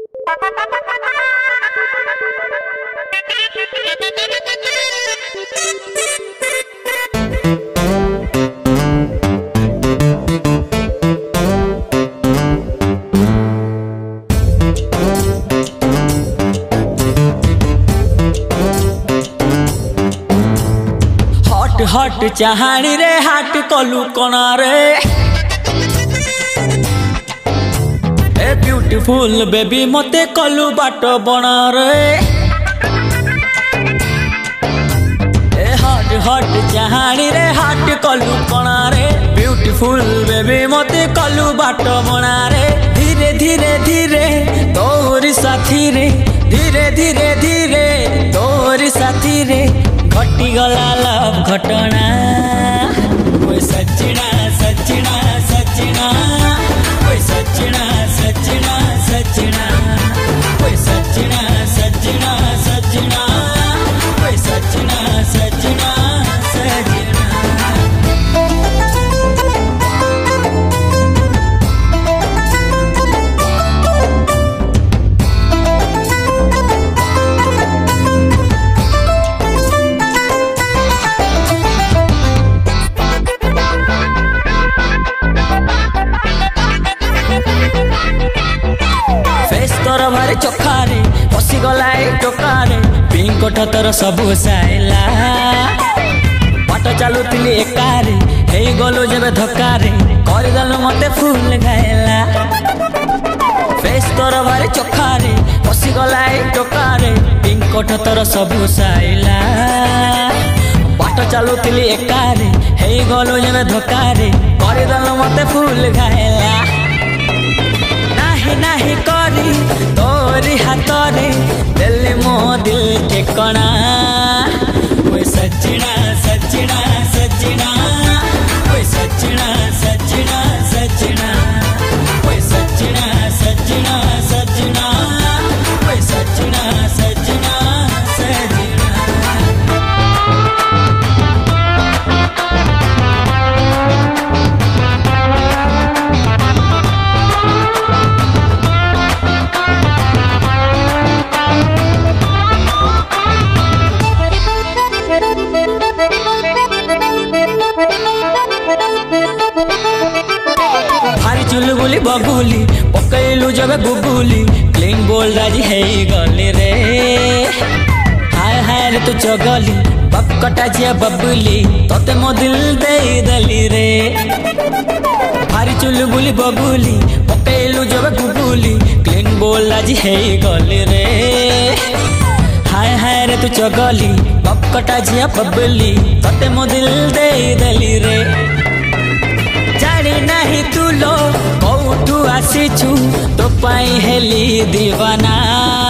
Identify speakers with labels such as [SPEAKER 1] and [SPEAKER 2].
[SPEAKER 1] हट चाहाणी रे हाट कलु कणा रे ए ब्यूटीफुल बेबी मते कलु बाट बना रे ए हट हट चाहाणी रे हाट कलु कणा रे ब्यूटीफुल बेबी मते कलु बाट बना रे धीरे धीरे धीरे तोरी साथी रे धीरे धीरे धीरे तोरी साथी रे घटी गला लव घटना कोई सचिना सचिना सचिना कोई सचिना सचिना सचिना कोई सचिना सचिना सचिना कोई सचिना सचिना सचिना। भारी चोखारे पशिगला टोकारे पिंक ठतर सबू साइला बाट चलुली एकारे हे गलु जब धक्कारे करदेलु मते फूल गायला फेस तोर भारी चोखारे पशिगला टोकारे पिंक ठतर सबू साइला बाट चलुली एकारे हे गलु जब धक्कारे करदेलु मते फूल गायला नाही करी तोरी हाथरे दिल मो दिल ठिकाना कोई सचिना सचिना सचिना कोई सचिना सचिना सचिना कोई सचिना सचिना सचिना कोई सचिना सचिना सचिना। चुलबुली बबुली पकैलु जब गुबुली क्लीन बोल राजी है गली रे हाय हाय रे तू चगली बकटा जिया बबुली तोते मो दिल दे दली रे भारी चुलबुली बबुली पकैलु जब गुबुली क्लीन बोल राजी है गली रे हाय हाय रे तू चगली बकटा जिया बबुली तोते मो दिल दे दली रे जानी नहीं तू लो कौठू आसीछु तो पाई हेली दीवाना।